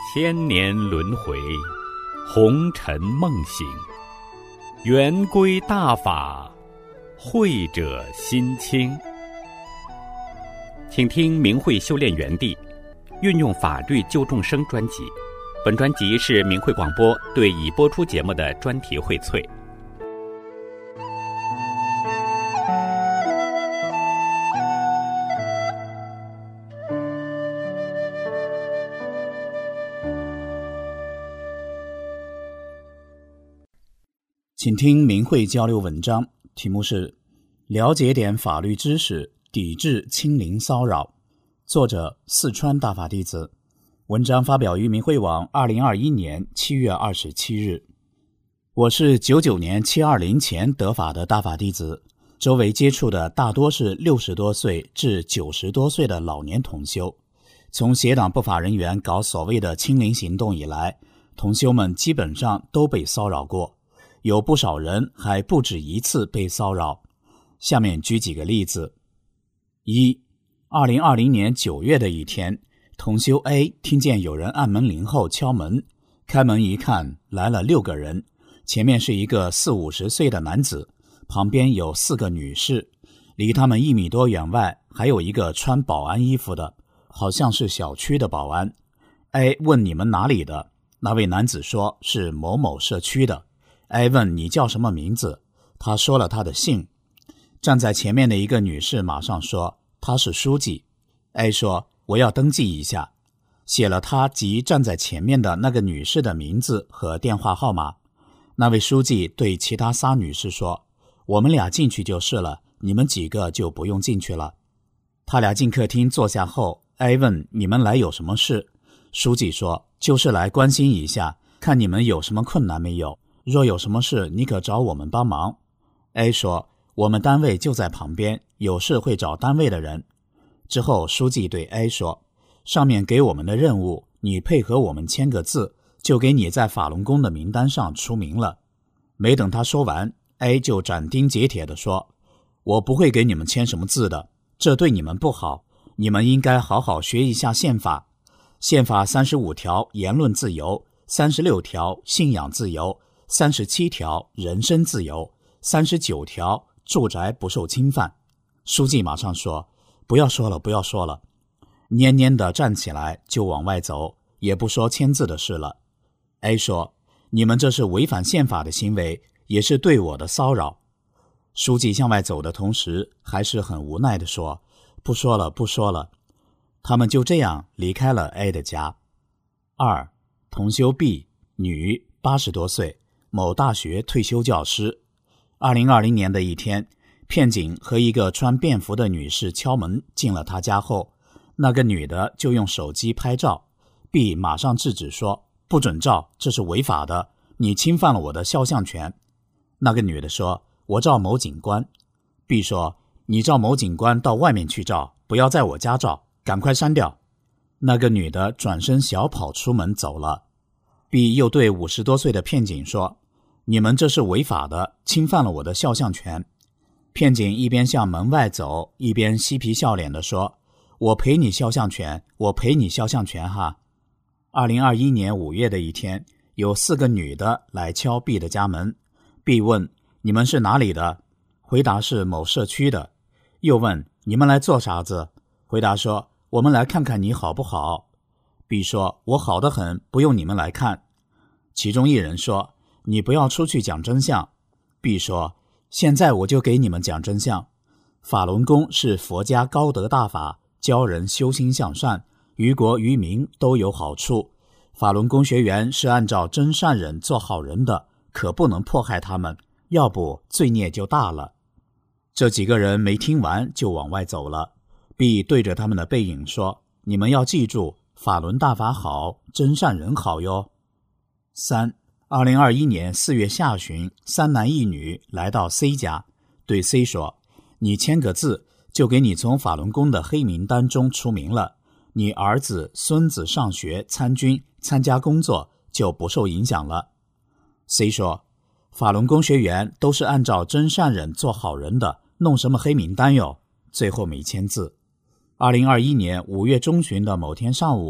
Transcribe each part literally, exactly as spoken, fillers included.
千年轮回，红尘梦醒，圆规大法，慧者心清。请听明慧修炼园地运用法律救众生专辑。本专辑是明慧广播对已播出节目的专题荟萃。 请听明慧交流文章，题目是了解点法律知识，抵制清零骚扰，作者四川大法弟子。文章发表于明慧网二零二一年七月二十七日。我是九九年七二零前得法的大法弟子，周围接触的大多是六十多岁至九十多岁的老年同修。从协党不法人员搞所谓的清零行动以来，同修们基本上都被骚扰过，有不少人还不止一次被骚扰。下面举几个例子。一、二零二零年九月的一天，同修 A 听见有人按门铃后敲门，开门一看，来了六个人，前面是一个四五十岁的男子，旁边有四个女士，离他们一米多远外还有一个穿保安衣服的，好像是小区的保安。 A 问你们哪里的，那位男子说是某某社区的。 A 问你叫什么名字，他说了他的姓。站在前面的一个女士马上说他是书记。 A 说我要登记一下，写了他及站在前面的那个女士的名字和电话号码。那位书记对其他仨女士说，我们俩进去就是了，你们几个就不用进去了。他俩进客厅坐下后， A 问你们来有什么事，书记说就是来关心一下，看你们有什么困难没有，若有什么事你可找我们帮忙。 A 说我们单位就在旁边，有事会找单位的人。之后书记对 A 说，上面给我们的任务，你配合我们签个字，就给你在法轮功的名单上出名了。没等他说完， A 就斩钉截铁地说，我不会给你们签什么字的，这对你们不好，你们应该好好学一下宪法。宪法三十五条言论自由，三十六条信仰自由，三十七条人身自由，三十九条住宅不受侵犯。书记马上说，不要说了不要说了，蔫蔫地站起来就往外走，也不说签字的事了。 A 说你们这是违反宪法的行为，也是对我的骚扰。书记向外走的同时还是很无奈地说，不说了不说了。他们就这样离开了 A 的家。二、同修 B 女，八十多岁，某大学退休教师。二零二零年的一天，骗警和一个穿便服的女士敲门进了他家后，那个女的就用手机拍照， B 马上制止说不准照，这是违法的，你侵犯了我的肖像权。那个女的说我照某警官。 B 说你照某警官到外面去照，不要在我家照，赶快删掉。那个女的转身小跑出门走了。 B 又对五十多岁的骗警说，你们这是违法的，侵犯了我的肖像权。骗警一边向门外走，一边嬉皮笑脸地说，我赔你肖像权，我赔你肖像权哈。二零二一年五月的一天，有四个女的来敲 B 的家门。 B 问你们是哪里的，回答是某社区的。又问你们来做啥子，回答说我们来看看你好不好。 B 说我好得很，不用你们来看。其中一人说你不要出去讲真相。 B 说现在我就给你们讲真相。法轮功是佛家高德大法，教人修心向善，于国于民都有好处。法轮功学员是按照真善忍做好人的，可不能迫害他们，要不罪孽就大了。这几个人没听完就往外走了。 B 对着他们的背影说，你们要记住，法轮大法好，真善人好哟。三、二零二一年四月下旬，三男一女来到 C 家，对 C 说，你签个字，就给你从法轮功的黑名单中出名了，你儿子孙子上学参军参加工作就不受影响了。 C 说，法轮功学员都是按照真善忍做好人的，弄什么黑名单哟，最后没签字。二零二一年五月中旬的某天上午，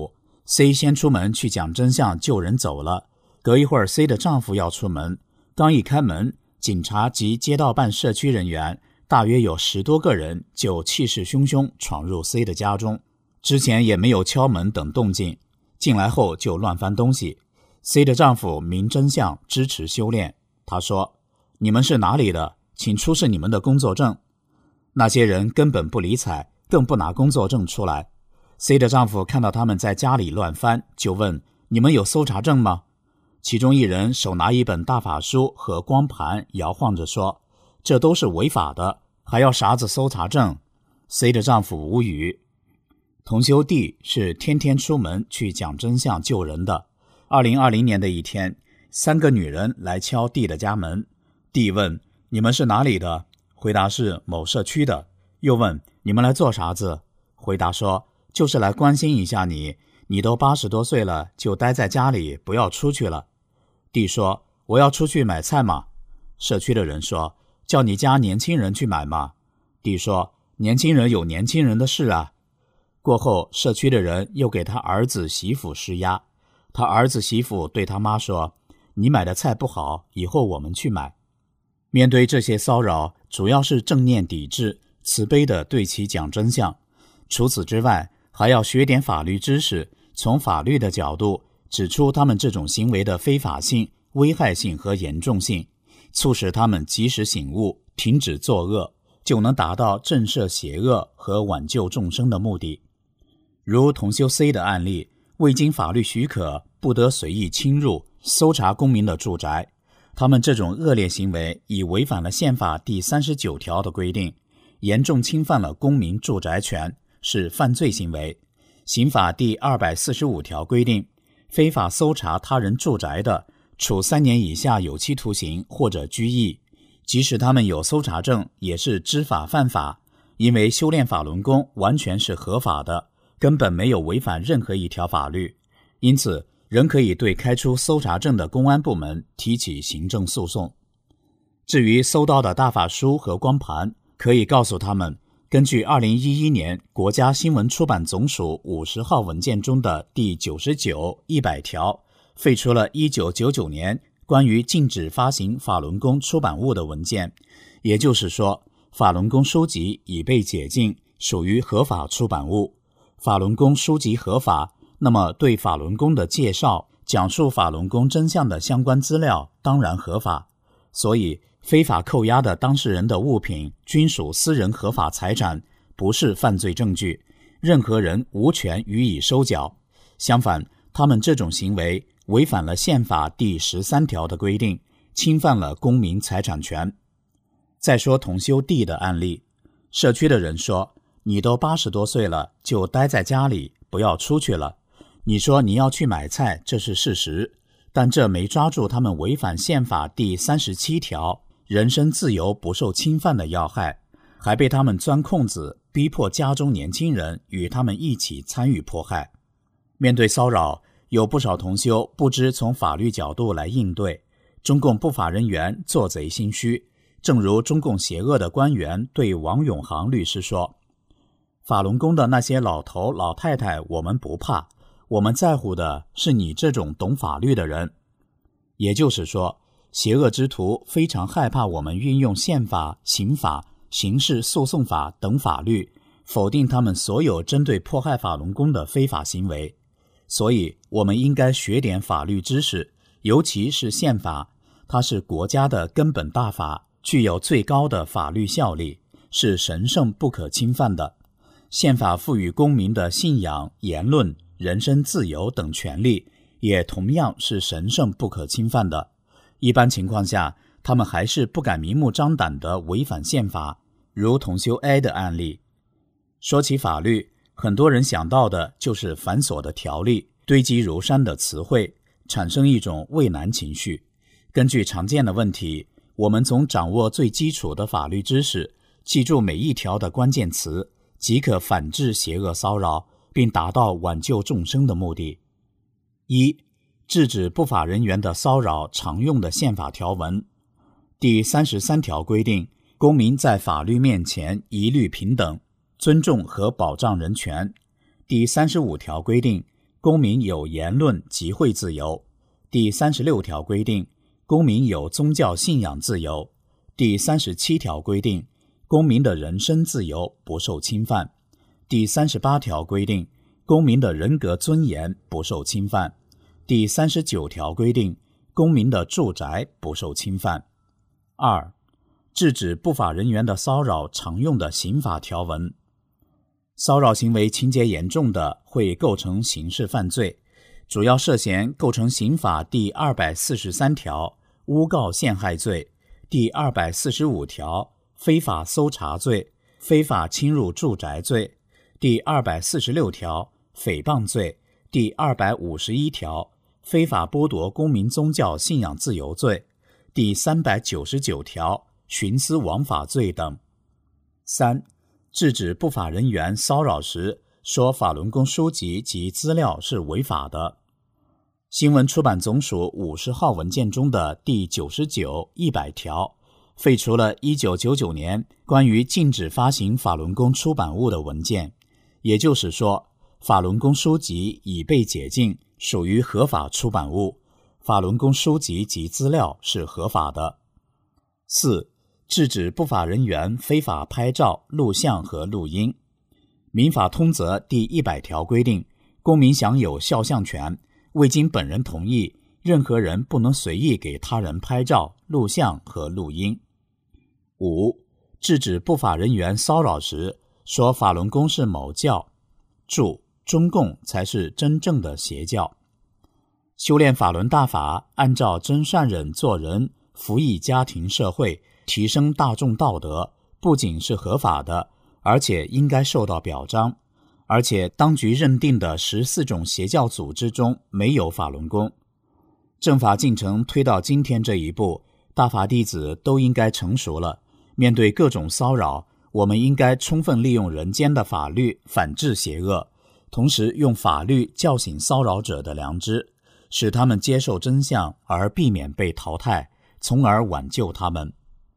C 先出门去讲真相救人走了，隔一会儿 C 的丈夫要出门，刚一开门，警察及街道办社区人员大约有十多个人就气势汹汹闯入 C 的家中，之前也没有敲门等动静，进来后就乱翻东西。 C 的丈夫明真相，支持修炼，他说：你们是哪里的？请出示你们的工作证。那些人根本不理睬，更不拿工作证出来。 C 的丈夫看到他们在家里乱翻，就问：你们有搜查证吗？其中一人手拿一本大法书和光盘，摇晃着说：这都是违法的，还要啥子搜查证？ C 的丈夫无语。同修弟是天天出门去讲真相救人的。二零二零年的一天，三个女人来敲弟的家门，弟问：你们是哪里的？回答是某社区的。又问：你们来做啥子？回答说：就是来关心一下你，你都八十多岁了，就待在家里，不要出去了。弟说：我要出去买菜嘛。社区的人说：叫你家年轻人去买嘛。弟说：年轻人有年轻人的事啊。过后，社区的人又给他儿子媳妇施压，他儿子媳妇对他妈说：你买的菜不好，以后我们去买。面对这些骚扰，主要是正念抵制，慈悲地对其讲真相。除此之外，还要学点法律知识，从法律的角度指出他们这种行为的非法性、危害性和严重性，促使他们及时醒悟，停止作恶，就能达到震慑邪恶和挽救众生的目的。如同修 C 的案例，未经法律许可，不得随意侵入、搜查公民的住宅。他们这种恶劣行为已违反了宪法第三十九条的规定，严重侵犯了公民住宅权，是犯罪行为。刑法第二百四十五条规定，非法搜查他人住宅的，处三年以下有期徒刑或者拘役。即使他们有搜查证，也是知法犯法，因为修炼法轮功完全是合法的，根本没有违反任何一条法律，因此仍可以对开出搜查证的公安部门提起行政诉讼。至于搜到的大法书和光盘，可以告诉他们，根据二零一一年国家新闻出版总署五十号文件中的第九十九、一百条，废除了一九九九年关于禁止发行法轮功出版物的文件，也就是说，法轮功书籍已被解禁，属于合法出版物。法轮功书籍合法，那么对法轮功的介绍、讲述法轮功真相的相关资料当然合法。所以非法扣押的当事人的物品均属私人合法财产，不是犯罪证据，任何人无权予以收缴。相反，他们这种行为违反了宪法第十三条的规定，侵犯了公民财产权。再说同修弟的案例，社区的人说：你都八十多岁了，就待在家里，不要出去了。你说你要去买菜，这是事实，但这没抓住他们违反宪法第三十七条人身自由不受侵犯的要害，还被他们钻空子，逼迫家中年轻人与他们一起参与迫害。面对骚扰，有不少同修不知从法律角度来应对，中共不法人员做贼心虚。正如中共邪恶的官员对王永航律师说：法轮功的那些老头老太太我们不怕，我们在乎的是你这种懂法律的人。也就是说，邪恶之徒非常害怕我们运用宪法、刑法、刑事诉讼法等法律，否定他们所有针对迫害法轮功的非法行为。所以我们应该学点法律知识，尤其是宪法，它是国家的根本大法，具有最高的法律效力，是神圣不可侵犯的。宪法赋予公民的信仰、言论、人身自由等权利，也同样是神圣不可侵犯的。一般情况下，他们还是不敢明目张胆地违反宪法，如同修 A 的案例。说起法律，很多人想到的就是繁琐的条例、堆积如山的词汇，产生一种畏难情绪。根据常见的问题，我们总掌握最基础的法律知识，记住每一条的关键词，即可反制邪恶骚扰，并达到挽救众生的目的。一、制止不法人员的骚扰常用的宪法条文。第三十三条规定，公民在法律面前一律平等，尊重和保障人权。第三十五条规定， 公民有言论集会自由。第三十六条规定，公民有宗教信仰自由。第三十七条规定，公民的人身自由不受侵犯。第三十八条规定，公民的人格尊严不受侵犯。第三十九条规定，公民的住宅不受侵犯。二、制止不法人员的骚扰常用的刑法条文。骚扰行为情节严重的，会构成刑事犯罪，主要涉嫌构成刑法第二百四十三条诬告陷害罪、第二百四十五条非法搜查罪、非法侵入住宅罪、第二百四十六条诽谤罪、第二百五十一条非法剥夺公民宗教信仰自由罪、第三百九十九条徇私枉法罪等。三、制止不法人员骚扰时说法轮功书籍及资料是违法的。新闻出版总署五十号文件中的第九十九、一百条废除了一九九九年关于禁止发行法轮功出版物的文件，也就是说，法轮功书籍已被解禁，属于合法出版物，法轮功书籍及资料是合法的。四、制止不法人员非法拍照、录像和录音。民法通则第一百条规定，公民享有肖像权，未经本人同意，任何人不能随意给他人拍照、录像和录音。五、制止不法人员骚扰时说法轮功是某教，注：中共才是真正的邪教。修炼法轮大法，按照真善忍做人，服役家庭社会，提升大众道德，不仅是合法的，而且应该受到表彰。而且当局认定的十四种邪教组织中没有法轮功。政法进程推到今天这一步，大法弟子都应该成熟了。面对各种骚扰，我们应该充分利用人间的法律反制邪恶，同时用法律叫醒骚扰者的良知，使他们接受真相而避免被淘汰，从而挽救他们。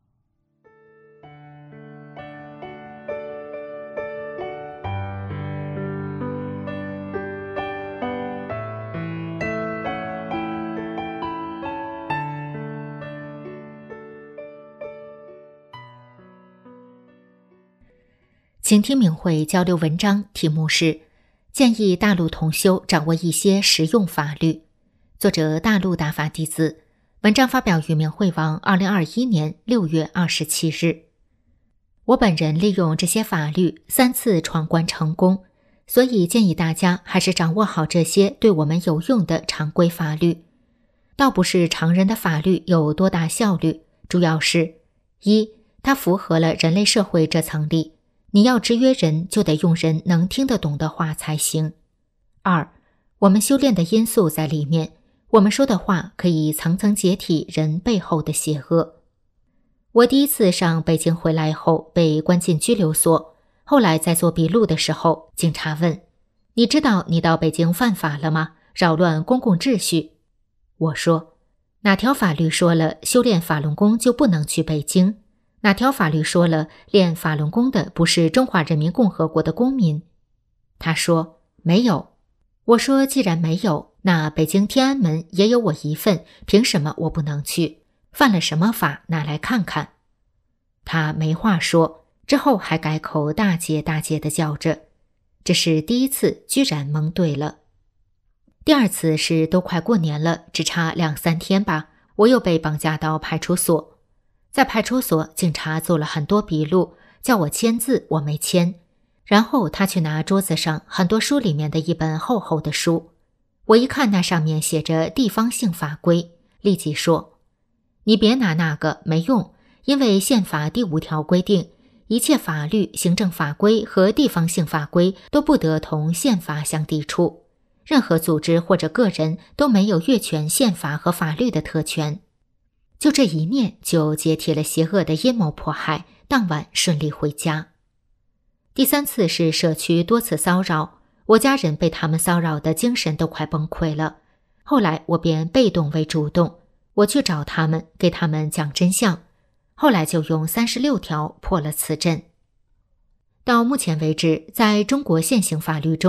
请听明慧交流文章，题目是建议大陆同修掌握一些实用法律，作者大陆大法弟子，文章发表于明慧网二零二一年六月二十七日。我本人利用这些法律三次闯关成功，所以建议大家还是掌握好这些对我们有用的常规法律。倒不是常人的法律有多大效率，主要是一，它符合了人类社会这层理，你要制约人，就得用人能听得懂的话才行。二，我们修炼的因素在里面，我们说的话可以层层解体人背后的邪恶。我第一次上北京回来后被关进拘留所，后来在做笔录的时候，警察问：你知道你到北京犯法了吗？扰乱公共秩序。我说：哪条法律说了修炼法轮功就不能去北京？哪条法律说了练法轮功的不是中华人民共和国的公民？他说没有。我说既然没有，那北京天安门也有我一份，凭什么我不能去？犯了什么法？拿来看看。他没话说，之后还改口大姐大姐的叫着。这是第一次居然蒙对了。第二次是都快过年了，只差两三天吧，我又被绑架到派出所。在派出所，警察做了很多笔录，叫我签字，我没签。然后他去拿桌子上很多书里面的一本厚厚的书，我一看那上面写着地方性法规，立即说：你别拿那个，没用，因为宪法第五条规定，一切法律、行政法规和地方性法规都不得同宪法相抵触，任何组织或者个人都没有越权宪法和法律的特权。就这一念就解体了邪恶的阴谋迫害，当晚顺利回家。第三次是社区多次骚扰，我家人被他们骚扰的精神都快崩溃了。后来我便被动为主动，我去找他们，给他们讲真相。后来就用三十六条破了此阵。到目前为止，在中国现行法律中，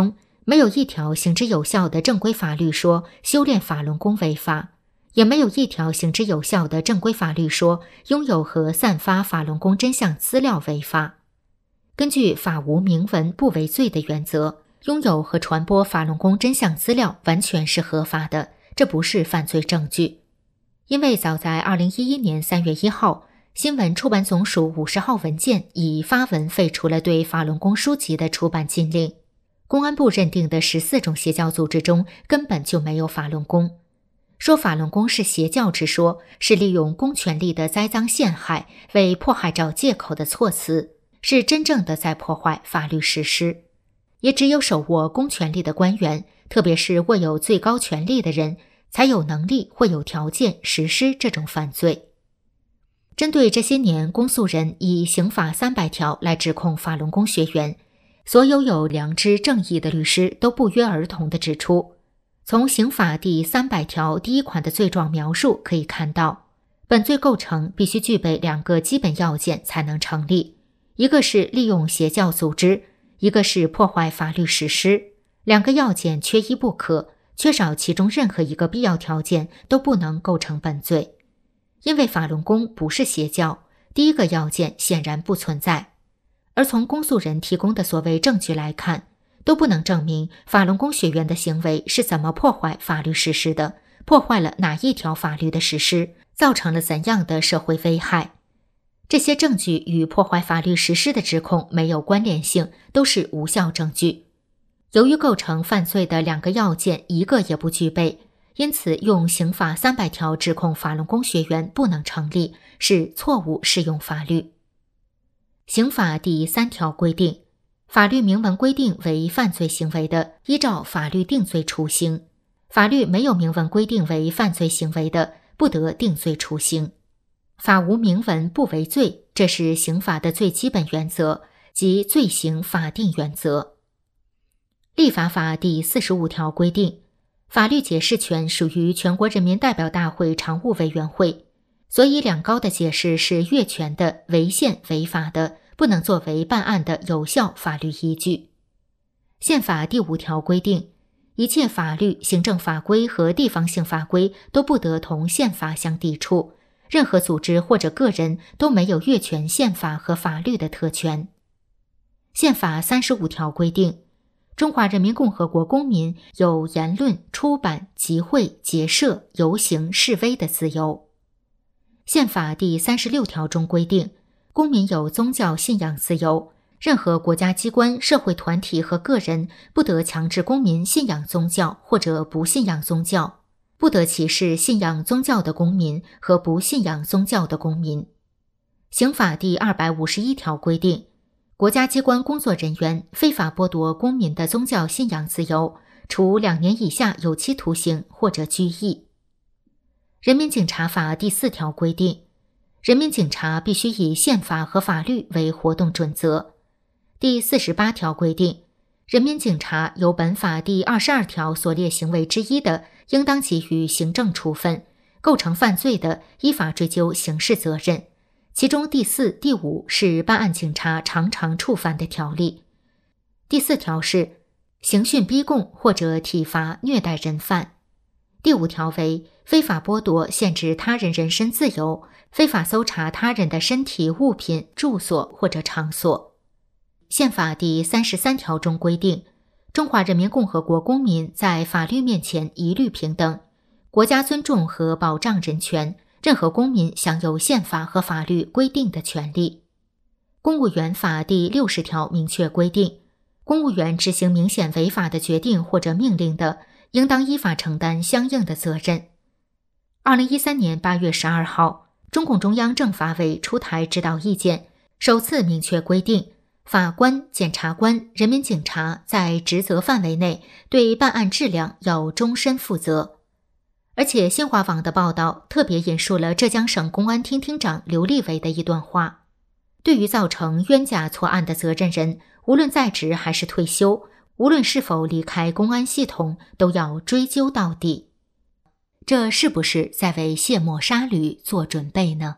没有一条行之有效的正规法律说修炼法轮功违法，也没有一条行之有效的正规法律说拥有和散发法轮功真相资料违法。根据法无明文不为罪的原则，拥有和传播法轮功真相资料完全是合法的，这不是犯罪证据。因为早在二零一一年三月一号，新闻出版总署五十号文件已发文废除了对法轮功书籍的出版禁令。公安部认定的十四种邪教组织中根本就没有法轮功。说法轮功是邪教之说，是利用公权力的栽赃陷害为迫害找借口的措辞，是真正的在破坏法律实施。也只有手握公权力的官员，特别是握有最高权力的人，才有能力或有条件实施这种犯罪。针对这些年公诉人以刑法三百条来指控法轮功学员，所有有良知正义的律师都不约而同地指出，从刑法第三百条第一款的罪状描述可以看到，本罪构成必须具备两个基本要件才能成立，一个是利用邪教组织，一个是破坏法律实施，两个要件缺一不可，缺少其中任何一个必要条件都不能构成本罪。因为法轮功不是邪教，第一个要件显然不存在。而从公诉人提供的所谓证据来看，都不能证明法轮功学员的行为是怎么破坏法律实施的，破坏了哪一条法律的实施，造成了怎样的社会危害。这些证据与破坏法律实施的指控没有关联性，都是无效证据。由于构成犯罪的两个要件一个也不具备，因此用刑法三百条指控法轮功学员不能成立，是错误适用法律。刑法第三条规定，法律明文规定为犯罪行为的，依照法律定罪处刑；法律没有明文规定为犯罪行为的，不得定罪处刑。法无明文不为罪，这是刑法的最基本原则，即罪刑法定原则。立法法第四十五条规定，法律解释权属于全国人民代表大会常务委员会，所以两高的解释是越权的、违宪违法的，不能作为办案的有效法律依据。宪法第五条规定，一切法律、行政法规和地方性法规都不得同宪法相抵触，任何组织或者个人都没有越权宪法和法律的特权。宪法三十五条规定，中华人民共和国公民有言论、出版、集会、结社、游行、示威的自由。宪法第三十六条中规定，公民有宗教信仰自由，任何国家机关、社会团体和个人不得强制公民信仰宗教或者不信仰宗教，不得歧视信仰宗教的公民和不信仰宗教的公民。刑法第二百五十一条规定，国家机关工作人员非法剥夺公民的宗教信仰自由，处两年以下有期徒刑或者拘役。人民警察法第四条规定，人民警察必须以宪法和法律为活动准则。第四十八条规定，人民警察有本法第二十二条所列行为之一的，应当给予行政处分，构成犯罪的，依法追究刑事责任。其中第四、第五是办案警察常常触犯的条例。第四条是刑讯逼供或者体罚虐待人犯。第五条为非法剥夺、限制他人人身自由，非法搜查他人的身体、物品、住所或者场所。宪法第三十三条中规定，中华人民共和国公民在法律面前一律平等，国家尊重和保障人权，任何公民享有宪法和法律规定的权利。公务员法第六十条明确规定，公务员执行明显违法的决定或者命令的，应当依法承担相应的责任。二零一三年八月十二号，中共中央政法委出台指导意见，首次明确规定，法官、检察官、人民警察在职责范围内对办案质量要终身负责。而且新华网的报道特别引述了浙江省公安厅厅长刘立伟的一段话，对于造成冤假错案的责任人，无论在职还是退休，无论是否离开公安系统，都要追究到底。这是不是在为卸磨杀驴做准备呢？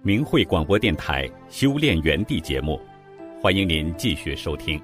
明慧广播电台修炼园地节目，欢迎您继续收听。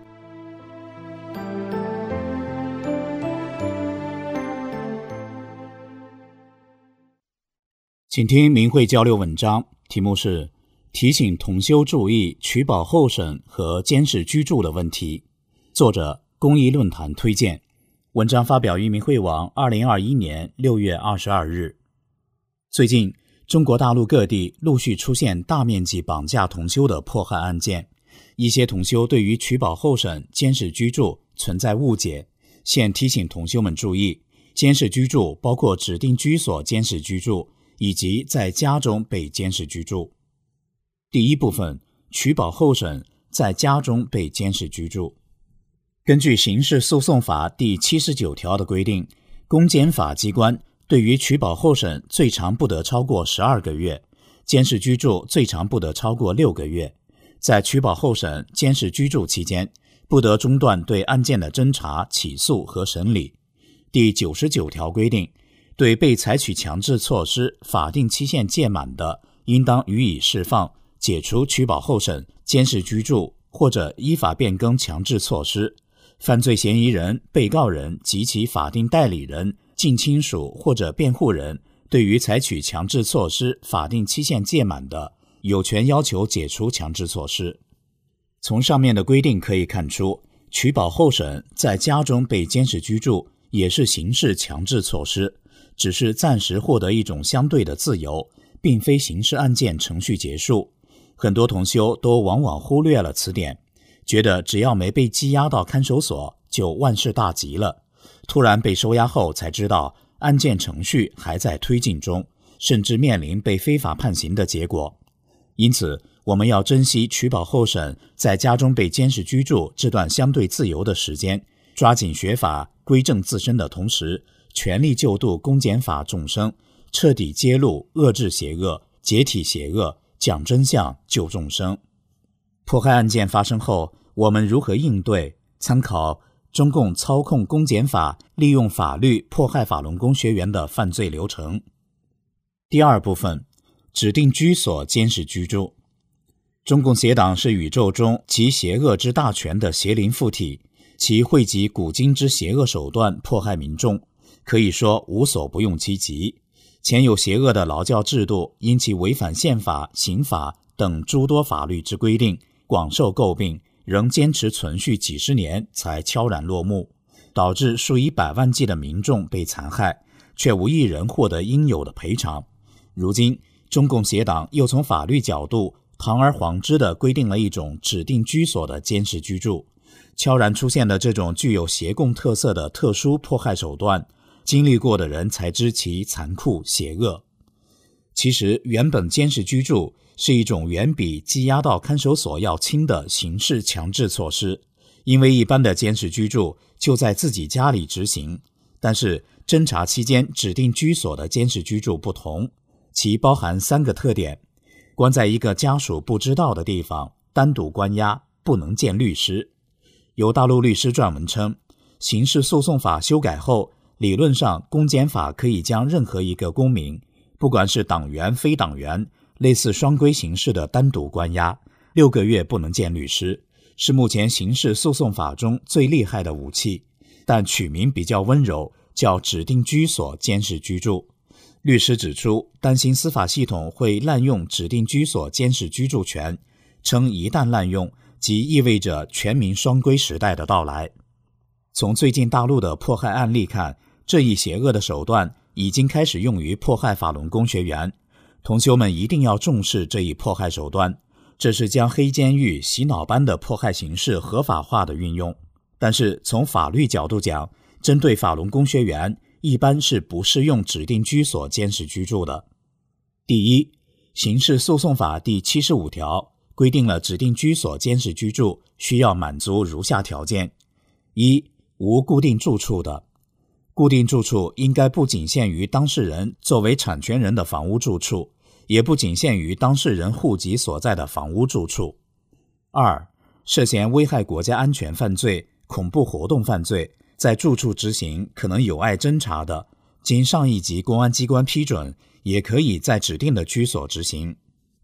请听明慧交流文章，题目是提醒同修注意取保候审和监视居住的问题，作者公益论坛推荐。文章发表于明慧网二零二一年六月二十二日。最近中国大陆各地陆续出现大面积绑架同修的迫害案件，一些同修对于取保候审、监视居住存在误解，现提醒同修们注意，监视居住包括指定居所监视居住以及在家中被监视居住。第一部分，取保候审，在家中被监视居住。根据刑事诉讼法第七十九条的规定，公检法机关对于取保候审最长不得超过十二个月，监视居住最长不得超过六个月。在取保候审、监视居住期间，不得中断对案件的侦查、起诉和审理。第九十九条规定，对被采取强制措施法定期限届满的，应当予以释放、解除取保候审、监视居住或者依法变更强制措施。犯罪嫌疑人、被告人及其法定代理人、近亲属或者辩护人对于采取强制措施法定期限届满的，有权要求解除强制措施。从上面的规定可以看出，取保候审在家中被监视居住也是刑事强制措施，只是暂时获得一种相对的自由，并非刑事案件程序结束。很多同修都往往忽略了此点，觉得只要没被羁押到看守所就万事大吉了，突然被收押后才知道案件程序还在推进中，甚至面临被非法判刑的结果。因此我们要珍惜取保候审在家中被监视居住这段相对自由的时间，抓紧学法归正自身的同时，全力救度公检法众生，彻底揭露遏制邪恶、解体邪恶，讲真相救众生。迫害案件发生后，我们如何应对？参考中共操控公检法利用法律迫害法轮功学员的犯罪流程。第二部分，指定居所监视居住。中共邪党是宇宙中集邪恶之大权的邪灵附体，其汇集古今之邪恶手段迫害民众，可以说无所不用其极。前有邪恶的劳教制度因其违反宪法、刑法等诸多法律之规定，广受诟病，仍坚持存续几十年才悄然落幕，导致数以百万计的民众被残害，却无一人获得应有的赔偿。如今中共邪党又从法律角度堂而皇之地规定了一种指定居所的监视居住，悄然出现的这种具有邪共特色的特殊迫害手段，经历过的人才知其残酷邪恶。其实原本监视居住是一种远比羁押到看守所要轻的刑事强制措施，因为一般的监视居住就在自己家里执行，但是侦查期间指定居所的监视居住不同，其包含三个特点：关在一个家属不知道的地方，单独关押，不能见律师。有大陆律师撰文称，刑事诉讼法修改后，理论上公检法可以将任何一个公民，不管是党员非党员，类似双规形式的单独关押，六个月不能见律师，是目前刑事诉讼法中最厉害的武器，但取名比较温柔，叫指定居所监视居住。律师指出，担心司法系统会滥用指定居所监视居住权，称一旦滥用，即意味着全民双规时代的到来。从最近大陆的迫害案例看，这一邪恶的手段已经开始用于迫害法轮功学员，同修们一定要重视这一迫害手段，这是将黑监狱洗脑般的迫害形式合法化的运用。但是从法律角度讲，针对法轮功学员一般是不适用指定居所监视居住的。第一，刑事诉讼法第七十五条规定了指定居所监视居住需要满足如下条件：一、无固定住处的，固定住处应该不仅限于当事人作为产权人的房屋住处，也不仅限于当事人户籍所在的房屋住处。二、涉嫌危害国家安全犯罪、恐怖活动犯罪，在住处执行可能有碍侦查的，经上一级公安机关批准，也可以在指定的居所执行。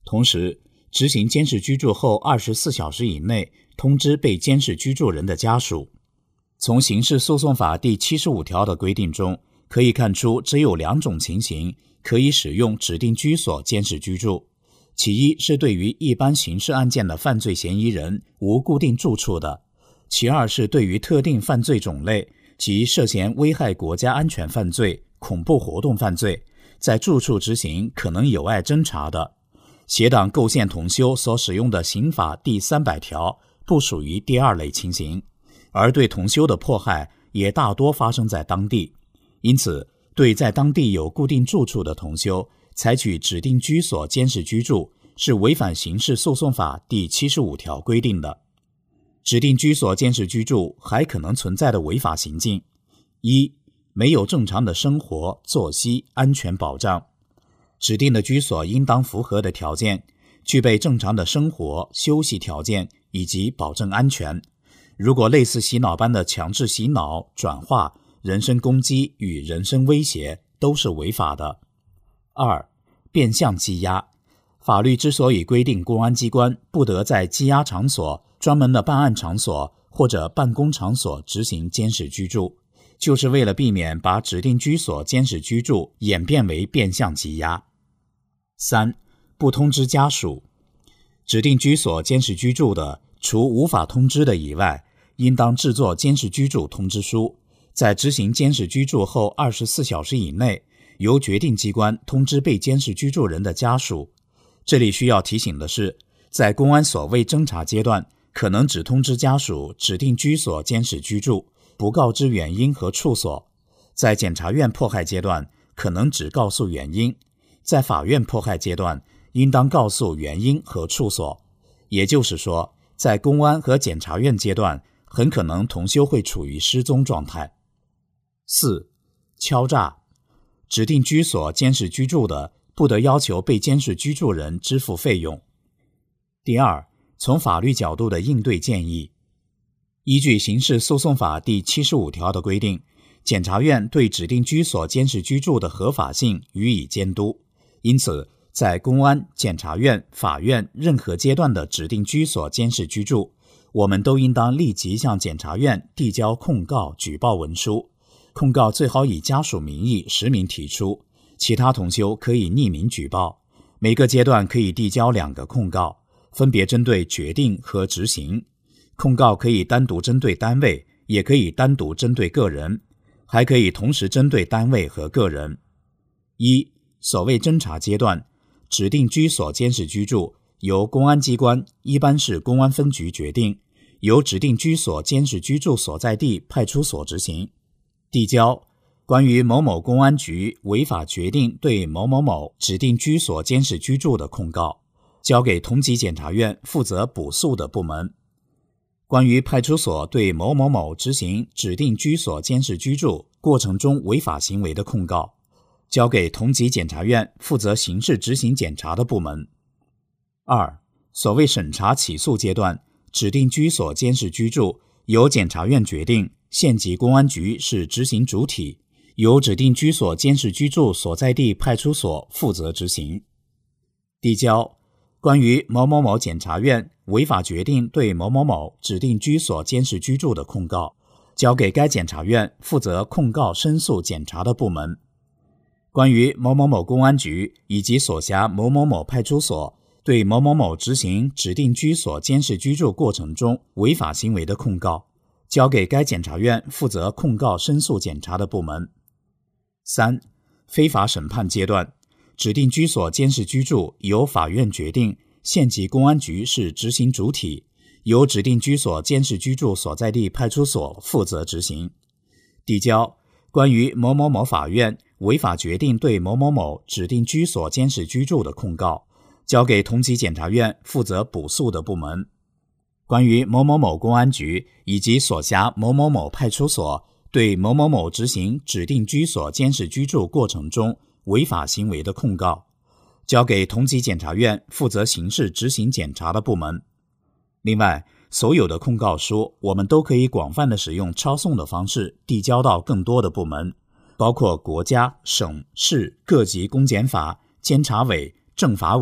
同时，执行监视居住后二十四小时以内通知被监视居住人的家属。从刑事诉讼法第七十五条的规定中可以看出，只有两种情形可以使用指定居所监视居住。其一是对于一般刑事案件的犯罪嫌疑人无固定住处的，其二是对于特定犯罪种类及涉嫌危害国家安全犯罪、恐怖活动犯罪，在住处执行可能有碍侦查的。携党构陷同修所使用的刑法第三百条不属于第二类情形，而对同修的迫害也大多发生在当地。因此，对在当地有固定住处的同修采取指定居所监视居住是违反刑事诉讼法第七十五条规定的。指定居所监视居住还可能存在的违法行径：一、没有正常的生活、作息、安全保障。指定的居所应当符合的条件，具备正常的生活、休息条件以及保证安全。如果类似洗脑般的强制洗脑、转化、人身攻击与人身威胁，都是违法的。二、变相羁押。法律之所以规定公安机关不得在羁押场所、专门的办案场所或者办公场所执行监视居住，就是为了避免把指定居所监视居住演变为变相羁押。三、不通知家属。指定居所监视居住的，除无法通知的以外，应当制作监视居住通知书，在执行监视居住后二十四小时以内，由决定机关通知被监视居住人的家属。这里需要提醒的是，在公安所谓侦查阶段，可能只通知家属指定居所监视居住，不告知原因和处所；在检察院迫害阶段，可能只告诉原因；在法院迫害阶段，应当告诉原因和处所。也就是说，在公安和检察院阶段，很可能同修会处于失踪状态。四、敲诈。指定居所监视居住的，不得要求被监视居住人支付费用。第二，从法律角度的应对建议。依据刑事诉讼法第七十五条的规定，检察院对指定居所监视居住的合法性予以监督。因此，在公安、检察院、法院任何阶段的指定居所监视居住，我们都应当立即向检察院递交控告举报文书。控告最好以家属名义实名提出，其他同修可以匿名举报。每个阶段可以递交两个控告，分别针对决定和执行。控告可以单独针对单位，也可以单独针对个人，还可以同时针对单位和个人。一、所谓侦查阶段，指定居所监视居住由公安机关，一般是公安分局决定，由指定居所监视居住所在地派出所执行。递交关于某某公安局违法决定对某某某指定居所监视居住的控告，交给同级检察院负责补诉的部门。关于派出所对某某某执行指定居所监视居住过程中违法行为的控告，交给同级检察院负责刑事执行检查的部门。二、所谓审查起诉阶段，指定居所监视居住由检察院决定，县级公安局是执行主体，由指定居所监视居住所在地派出所负责执行。递交关于某某某检察院违法决定对某某某指定居所监视居住的控告，交给该检察院负责控告申诉检查的部门。关于某某某公安局以及所辖某某某派出所对某某某执行指定居所监视居住过程中违法行为的控告，交给该检察院负责控告申诉检查的部门。三、非法审判阶段，指定居所监视居住由法院决定，县级公安局是执行主体，由指定居所监视居住所在地派出所负责执行。递交关于某某某法院违法决定对某某某指定居所监视居住的控告，交给同级检察院负责补诉的部门。关于某某某公安局以及所辖某某某派出所对某某某执行指定居所监视居住过程中违法行为的控告，交给同级检察院负责刑事执行检查的部门。另外，所有的控告书我们都可以广泛的使用抄送的方式递交到更多的部门，包括国家、省、市各级公检法、监察委、政法委、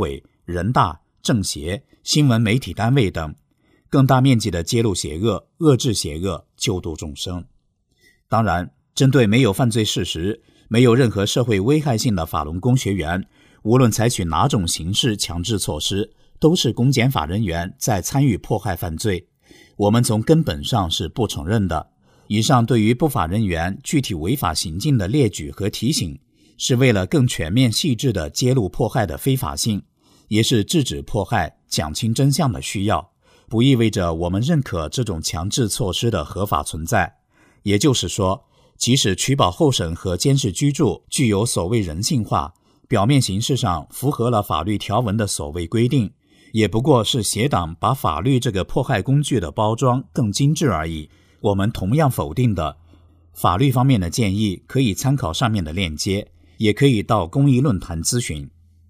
人大、政协、新闻媒体单位等，更大面积地揭露邪恶、遏制邪恶、救度众生。当然，针对没有犯罪事实、没有任何社会危害性的法轮功学员，无论采取哪种形式强制措施，都是公检法人员在参与迫害犯罪，我们从根本上是不承认的。以上对于不法人员具体违法行径的列举和提醒，是为了更全面细致地揭露迫害的非法性，也是制止迫害、讲清真相的需要，不意味着我们认可这种强制措施的合法存在。也就是说，即使取保候审和监视居住具有所谓人性化，表面形式上符合了法律条文的所谓规定，也不过是邪党把法律这个迫害工具的包装更精致而已。我们同样否定的。法律方面的建议可以参考上面的链接，也可以到公益论坛咨询。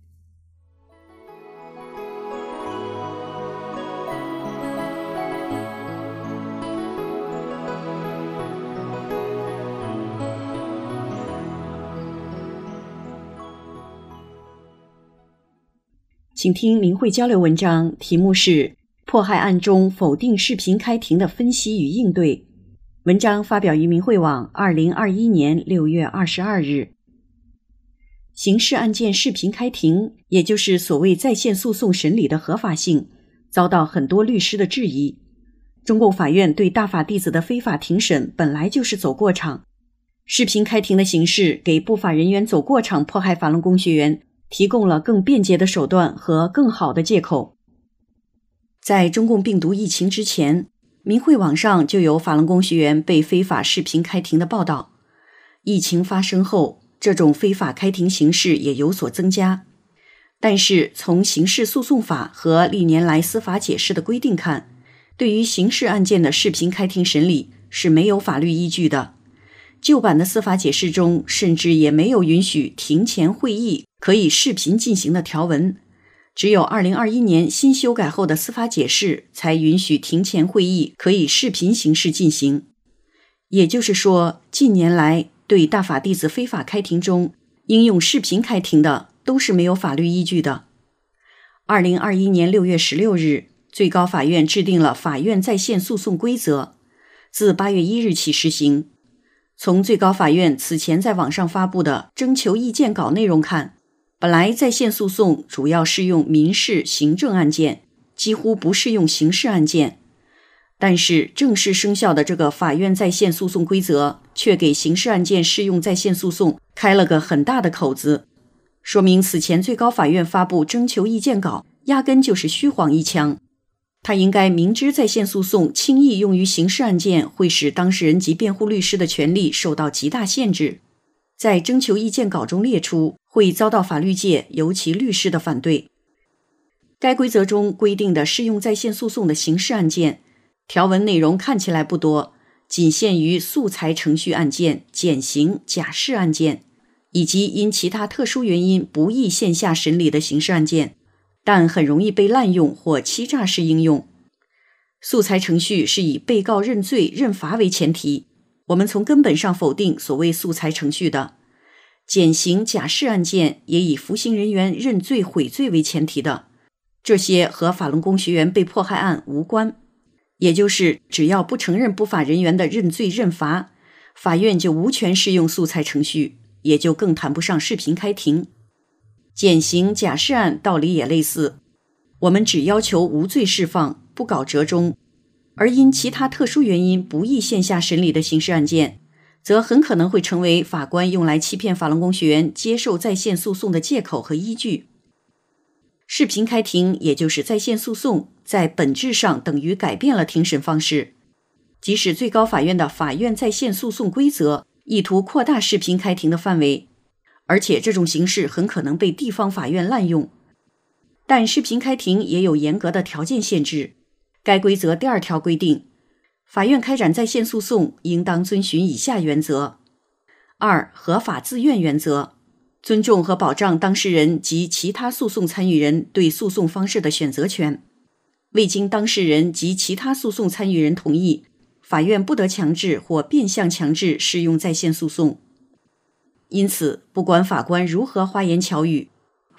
请听明慧交流文章，题目是迫害案中否定视频开庭的分析与应对。文章发表于明慧网二零二一年六月二十二日。刑事案件视频开庭，也就是所谓在线诉讼审理的合法性，遭到很多律师的质疑。中共法院对大法弟子的非法庭审本来就是走过场，视频开庭的形式给不法人员走过场迫害法轮功学员提供了更便捷的手段和更好的借口。在中共病毒疫情之前，明慧网上就有法轮功学员被非法视频开庭的报道。疫情发生后，这种非法开庭形式也有所增加。但是从刑事诉讼法和历年来司法解释的规定看，对于刑事案件的视频开庭审理是没有法律依据的。旧版的司法解释中甚至也没有允许庭前会议可以视频进行的条文，只有二零二一年新修改后的司法解释才允许庭前会议可以视频形式进行。也就是说，近年来对大法弟子非法开庭中应用视频开庭的都是没有法律依据的。二零二一年六月十六日，最高法院制定了法院在线诉讼规则，自八月一日起实行。从最高法院此前在网上发布的征求意见稿内容看，本来在线诉讼主要适用民事行政案件，几乎不适用刑事案件。但是正式生效的这个法院在线诉讼规则却给刑事案件适用在线诉讼开了个很大的口子，说明此前最高法院发布征求意见稿压根就是虚晃一枪。他应该明知在线诉讼轻易用于刑事案件会使当事人及辩护律师的权利受到极大限制，在征求意见稿中列出，会遭到法律界尤其律师的反对。该规则中规定的适用在线诉讼的刑事案件，条文内容看起来不多，仅限于素材程序案件、减刑、假释案件，以及因其他特殊原因不宜线下审理的刑事案件，但很容易被滥用或欺诈式应用。素材程序是以被告认罪认罚为前提，我们从根本上否定所谓素材程序的。减刑、假释案件也以服刑人员认罪悔罪为前提的，这些和法轮功学员被迫害案无关。也就是只要不承认不法人员的认罪认罚，法院就无权适用素材程序，也就更谈不上视频开庭。减刑、假释案道理也类似，我们只要求无罪释放，不搞折中，而因其他特殊原因不宜线下审理的刑事案件，则很可能会成为法官用来欺骗法轮功学员接受在线诉讼的借口和依据。视频开庭也就是在线诉讼，在本质上等于改变了庭审方式。即使最高法院的法院在线诉讼规则意图扩大视频开庭的范围，而且这种形式很可能被地方法院滥用，但视频开庭也有严格的条件限制。该规则第二条规定，法院开展在线诉讼应当遵循以下原则：二、合法自愿原则，尊重和保障当事人及其他诉讼参与人对诉讼方式的选择权。未经当事人及其他诉讼参与人同意，法院不得强制或变相强制适用在线诉讼。因此，不管法官如何花言巧语，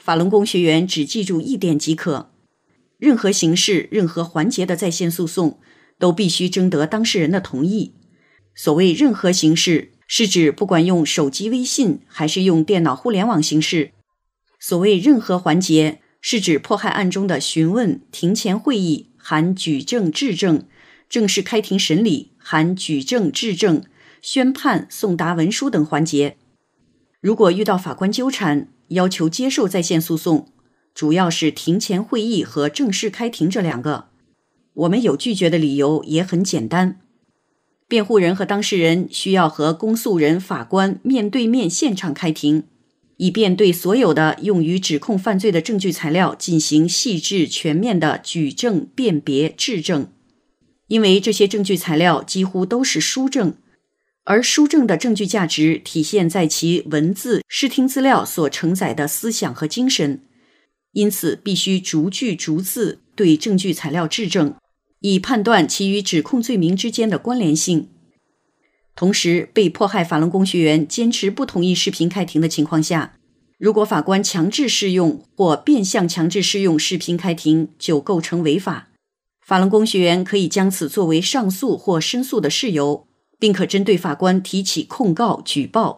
法轮功学员只记住一点即可：任何形式、任何环节的在线诉讼都必须征得当事人的同意。所谓任何形式，是指不管用手机微信还是用电脑互联网形式；所谓任何环节，是指迫害案中的询问、庭前会议含举证质证、正式开庭审理含举证质证、宣判、送达文书等环节。如果遇到法官纠缠，要求接受在线诉讼，主要是庭前会议和正式开庭这两个。我们有拒绝的理由也很简单，辩护人和当事人需要和公诉人、法官面对面现场开庭，以便对所有的用于指控犯罪的证据材料进行细致全面的举证、辨别、质证。因为这些证据材料几乎都是书证，而书证的证据价值体现在其文字、视听资料所承载的思想和精神，因此必须逐句逐字对证据材料质证，以判断其与指控罪名之间的关联性。同时，被迫害法轮功学员坚持不同意视频开庭的情况下，如果法官强制适用或变相强制适用视频开庭，就构成违法。法轮功学员可以将此作为上诉或申诉的事由，并可针对法官提起控告、举报。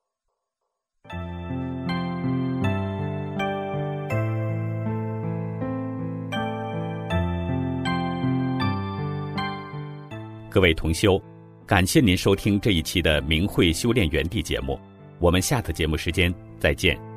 各位同修，感谢您收听这一期的明慧修炼园地节目，我们下次节目时间再见。